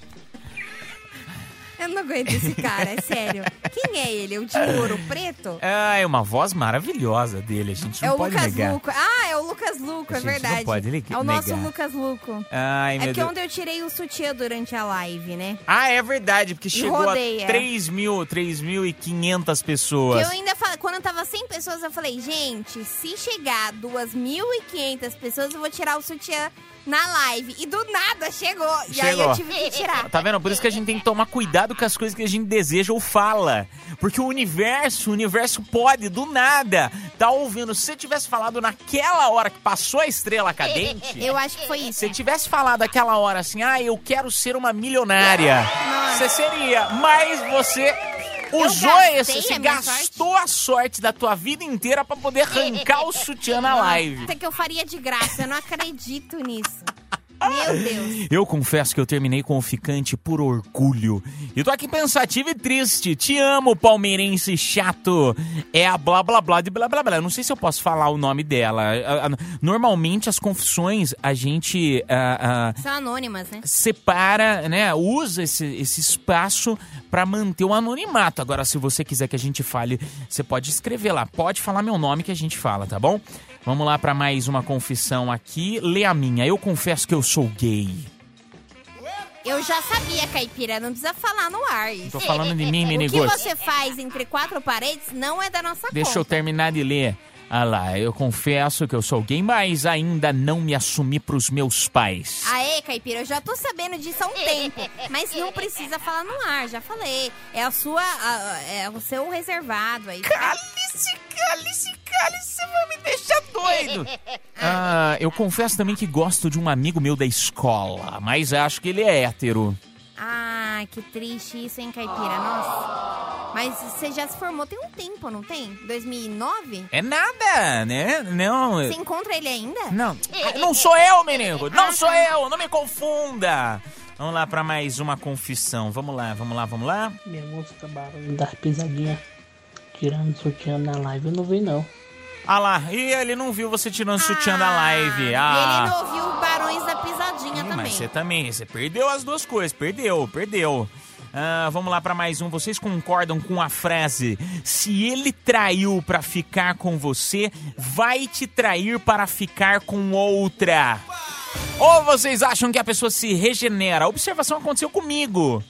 Eu não aguento esse cara, é sério. Quem é ele? O de Ouro Preto? É uma voz maravilhosa dele, a gente não pode negar. Luco. É o Lucas Luco, é verdade. Não pode negar. É o nosso Lucas Luco. Ai, meu Deus. Deus. Ontem eu tirei o sutiã durante a live, né? É verdade, porque chegou a 3.500 pessoas. Eu ainda falei, quando tava 100 pessoas, eu falei, gente, se chegar a 2.500 pessoas, eu vou tirar o sutiã na live. E do nada chegou. E aí eu tive que tirar. Tá vendo? Por isso que a gente tem que tomar cuidado com as coisas que a gente deseja ou fala. Porque o universo pode, do nada, tá ouvindo. Se você tivesse falado naquela hora que passou a estrela cadente... Eu acho que foi isso. Se você tivesse falado aquela hora assim, eu quero ser uma milionária. Você seria, mas você... Você gastou a sorte da tua vida inteira pra poder arrancar o sutiã na live. Até que eu faria de graça, eu não acredito nisso. Meu Deus. Eu confesso que eu terminei com o ficante por orgulho. E tô aqui pensativo e triste. Te amo, palmeirense chato. É a blá blá blá de blá blá blá. Eu não sei se eu posso falar o nome dela. Normalmente as confissões a gente... são anônimas, né? Separa, né? Usa esse espaço pra manter o anonimato. Agora, se você quiser que a gente fale, você pode escrever lá. Pode falar meu nome que a gente fala, tá bom? Vamos lá pra mais uma confissão aqui. Lê a minha. Eu confesso que eu sou gay. Eu já sabia, Caipira. Não precisa falar no ar. Tô falando de mim, menino. O que você faz entre quatro paredes não é da nossa conta. Deixa eu terminar de ler. Lá, eu confesso que eu sou gay, mas ainda não me assumi pros meus pais. Aê, Caipira, eu já tô sabendo disso há um tempo. Mas não precisa falar no ar, já falei. É é o seu reservado aí. Cale-se, você vai me deixar doido. Eu confesso também que gosto de um amigo meu da escola, mas acho que ele é hétero. Que triste isso, hein, Caipira? Nossa. Mas você já se formou tem um tempo, não tem? 2009? É nada, né? Não. Você encontra ele ainda? Não. Não sou eu, menino. Não sou eu. Não me confunda. Vamos lá pra mais uma confissão. Vamos lá. Minha música Barulho das Pisadinhas tirando sutiã da live. Eu não vi, não. Lá, e ele não viu você tirando sutiã da live. E ele não ouviu o Barões da Pisadinha também. Mas você perdeu as duas coisas, perdeu. Vamos lá pra mais um. Vocês concordam com a frase: se ele traiu pra ficar com você, vai te trair para ficar com outra? Ou vocês acham que a pessoa se regenera? A observação aconteceu comigo.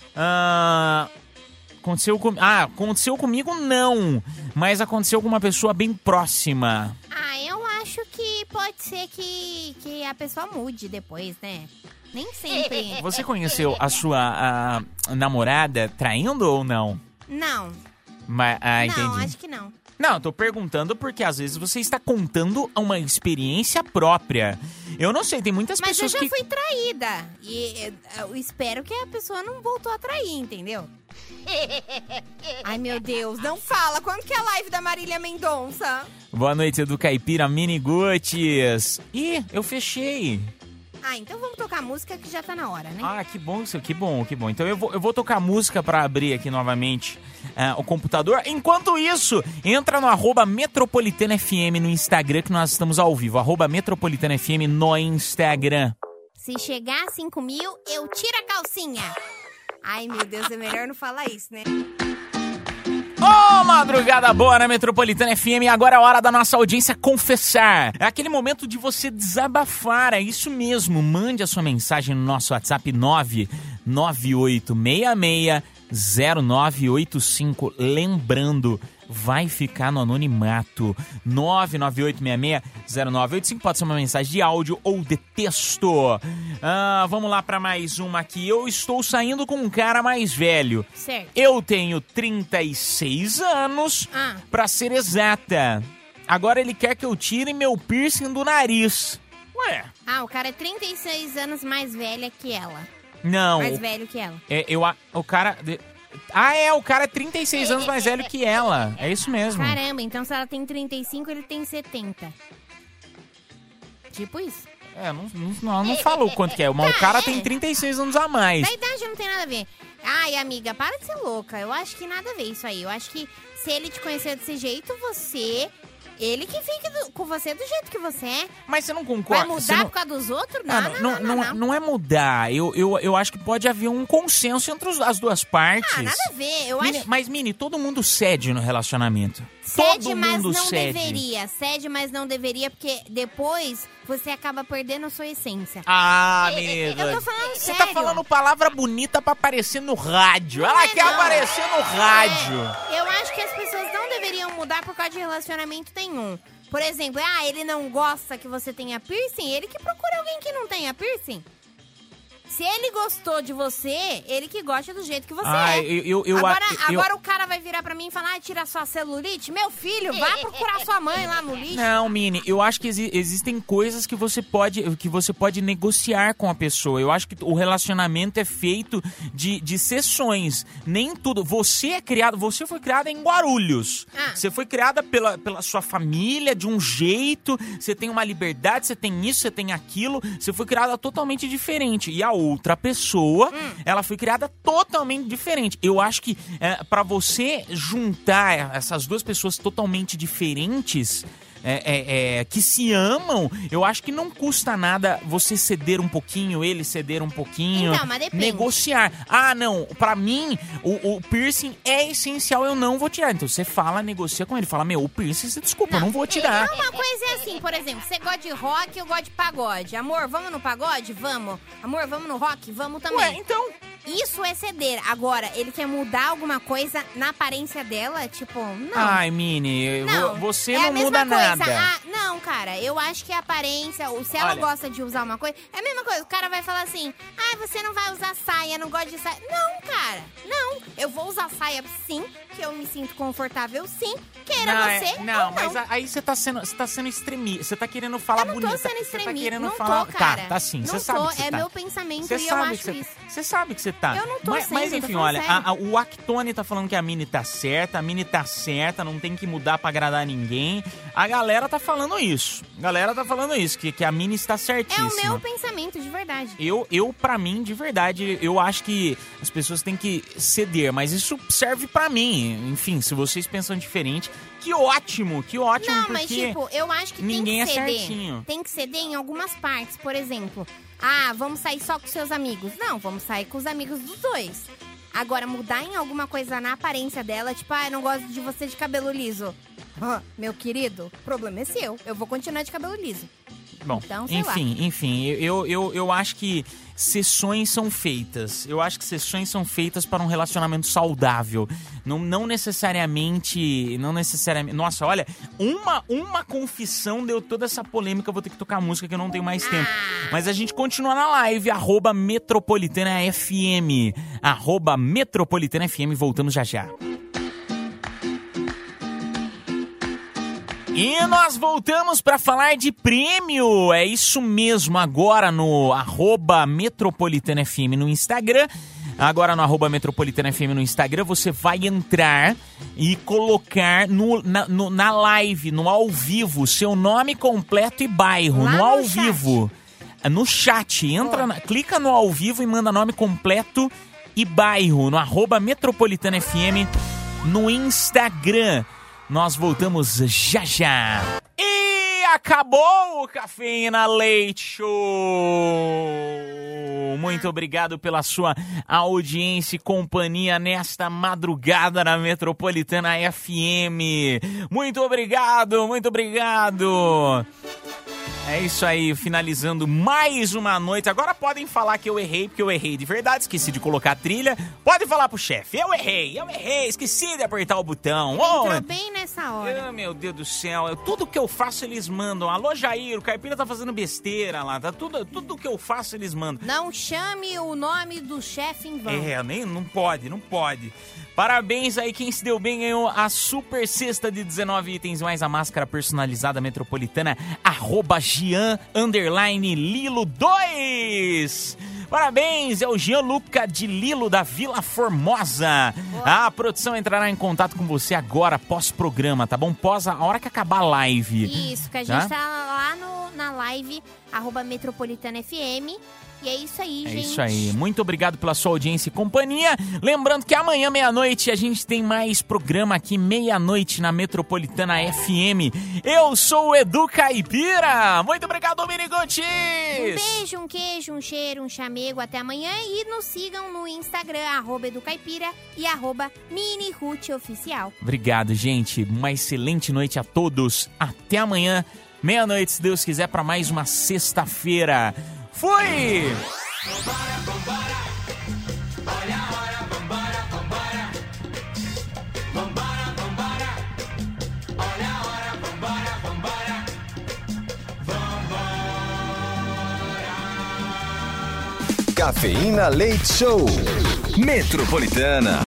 Aconteceu comigo não, mas aconteceu com uma pessoa bem próxima. Eu acho que pode ser que a pessoa mude depois, né? Nem sempre. Você conheceu a sua namorada traindo ou não? Não. Entendi. Não, acho que não. Não, tô perguntando porque às vezes você está contando uma experiência própria. Eu não sei, tem muitas pessoas que... Mas eu já fui traída. E eu espero que a pessoa não voltou a trair, entendeu? Ai, meu Deus, não fala. Quando que é a live da Marília Mendonça? Boa noite, Edu Caipira, Mini Guts. Ih, eu fechei. Então vamos tocar música que já tá na hora, né? Que bom, que bom. Então eu vou tocar música pra abrir aqui novamente o computador. Enquanto isso, entra no @MetropolitanaFM no Instagram, que nós estamos ao vivo. @MetropolitanaFM no Instagram. Se chegar a 5.000, eu tiro a calcinha. Ai, meu Deus, é melhor não falar isso, né? Madrugada boa na Metropolitana FM. Agora é a hora da nossa audiência confessar. É aquele momento de você desabafar. É isso mesmo. Mande a sua mensagem no nosso WhatsApp 998660985. Lembrando, vai ficar no anonimato. 998660985. Pode ser uma mensagem de áudio ou de texto. Vamos lá para mais uma aqui. Eu estou saindo com um cara mais velho. Certo. Eu tenho 36 anos, pra ser exata. Agora ele quer que eu tire meu piercing do nariz. Ué. O cara é 36 anos mais velha que ela. Não. Mais velho que ela. O cara... o cara é 36 anos mais velho que ela. É isso mesmo. Caramba, então se ela tem 35, ele tem 70. Tipo isso. Não falou quanto que é. Mas o cara tem 36 anos a mais. Da idade não tem nada a ver. Ai, amiga, para de ser louca. Eu acho que nada a ver isso aí. Eu acho que se ele te conhecer desse jeito, ele que fique com você do jeito que você é. Mas você não concorda? Vai mudar por causa dos outros? Não é mudar. Eu acho que pode haver um consenso entre as duas partes. Nada a ver. Mas, Mini, todo mundo cede no relacionamento. Cede, mas não deveria. Cede, mas não deveria, porque depois você acaba perdendo a sua essência. Menina. Eu tô falando Você sério. tá falando palavra bonita pra aparecer no rádio. Ela quer aparecer no rádio. Eu acho que as pessoas não deveriam mudar por causa de relacionamento nenhum. Por exemplo, ele não gosta que você tenha piercing, ele que procura alguém que não tenha piercing. Se ele gostou de você, ele que gosta do jeito que você é. Agora o cara vai virar pra mim e falar, tira sua celulite. Meu filho, vai procurar sua mãe lá no lixo. Não, Mini, eu acho que existem coisas que você pode negociar com a pessoa. Eu acho que o relacionamento é feito de sessões. Nem tudo. Você foi criada em Guarulhos. Você foi criada pela sua família de um jeito. Você tem uma liberdade, você tem isso, você tem aquilo. Você foi criada totalmente diferente. E a outra pessoa, ela foi criada totalmente diferente. Eu acho que pra você juntar essas duas pessoas totalmente diferentes, que se amam, eu acho que não custa nada você ceder um pouquinho, ele ceder um pouquinho. Então, mas depende. Negociar. Não, pra mim, o piercing é essencial, eu não vou tirar. Então você negocia com ele, fala, o piercing, desculpa, eu não vou tirar. Uma coisa é assim, por exemplo, você gosta de rock, eu gosto de pagode. Amor, vamos no pagode? Vamos. Amor, vamos no rock? Vamos também. Então... Isso é ceder. Agora, ele quer mudar alguma coisa na aparência dela? Tipo, não. Ai, Mini, você não a mesma muda coisa. nada. Não, cara, eu acho que a aparência, se ela gosta de usar uma coisa, é a mesma coisa. O cara vai falar assim, você não vai usar saia, não gosta de saia. Não, cara, não. Eu vou usar saia sim, que eu me sinto confortável sim. Queira você ou não. Mas aí você tá sendo extremista. Você tá querendo falar bonito. Eu não tô sendo extremista. Você tá querendo não falar... tô, cara. Tá sim, você sabe que você É tá. meu pensamento Cê e eu acho isso. Você sabe que você tá. Eu não tô Mas enfim, olha, o Actone tá falando que a Mini tá certa, não tem que mudar pra agradar ninguém. A galera tá falando isso. Que a Mini está certíssima. É o meu pensamento, de verdade. Pra mim, de verdade, eu acho que as pessoas têm que ceder, mas isso serve pra mim. Enfim, se vocês pensam diferente, que ótimo, não, porque mas tipo, eu acho que ninguém tem que ceder. Certinho. Tem que ceder em algumas partes, por exemplo... vamos sair só com seus amigos. Não, vamos sair com os amigos dos dois. Agora, mudar em alguma coisa na aparência dela, tipo, eu não gosto de você de cabelo liso. Meu querido, o problema é seu. Eu vou continuar de cabelo liso. Bom, então, enfim, eu acho que sessões são feitas. Eu acho que sessões são feitas para um relacionamento saudável. Não necessariamente... Nossa, olha, uma confissão deu toda essa polêmica. Eu vou ter que tocar música que eu não tenho mais tempo. Mas a gente continua na live, @MetropolitanaFM. @MetropolitanaFM, voltamos já já. E nós voltamos para falar de prêmio, é isso mesmo, agora no @MetropolitanaFM no Instagram. Agora no @MetropolitanaFM no Instagram, você vai entrar e colocar na live, no ao vivo, seu nome completo e bairro, lá no ao chat. vivo. No chat, clica no ao vivo e manda nome completo e bairro, no @MetropolitanaFM no Instagram. Nós voltamos já já. E acabou o Cafeína Leite Show. Muito obrigado pela sua audiência e companhia nesta madrugada na Metropolitana FM. Muito obrigado, muito obrigado. É isso aí, finalizando mais uma noite. Agora podem falar que eu errei, porque eu errei de verdade, esqueci de colocar a trilha. Pode falar pro chefe, eu errei, esqueci de apertar o botão. Entrou bem nessa hora. Oh, meu Deus do céu, tudo que eu faço eles mandam. Alô, Jair, o Caipira tá fazendo besteira lá, tá? Tudo que eu faço eles mandam. Não chame o nome do chefe em vão. Não pode. Parabéns aí, quem se deu bem ganhou a super cesta de 19 itens, mais a máscara personalizada metropolitana, @Jean_Lilo2. Parabéns, é o Gianluca de Lilo da Vila Formosa. A produção entrará em contato com você agora, pós-programa, tá bom? A hora que acabar a live. Isso, que a gente tá lá na live, @MetropolitanaFM. E é isso aí, gente. É isso aí. Muito obrigado pela sua audiência e companhia. Lembrando que amanhã, meia-noite, a gente tem mais programa aqui, meia-noite, na Metropolitana FM. Eu sou o Edu Caipira. Muito obrigado, Minigutis. Um beijo, um queijo, um cheiro, um chamego. Até amanhã. E nos sigam no Instagram, @EduCaipira e @MiniRuthOficial. Obrigado, gente. Uma excelente noite a todos. Até amanhã, meia-noite, se Deus quiser, para mais uma sexta-feira. Fui! Cafeína Leite Show. Metropolitana.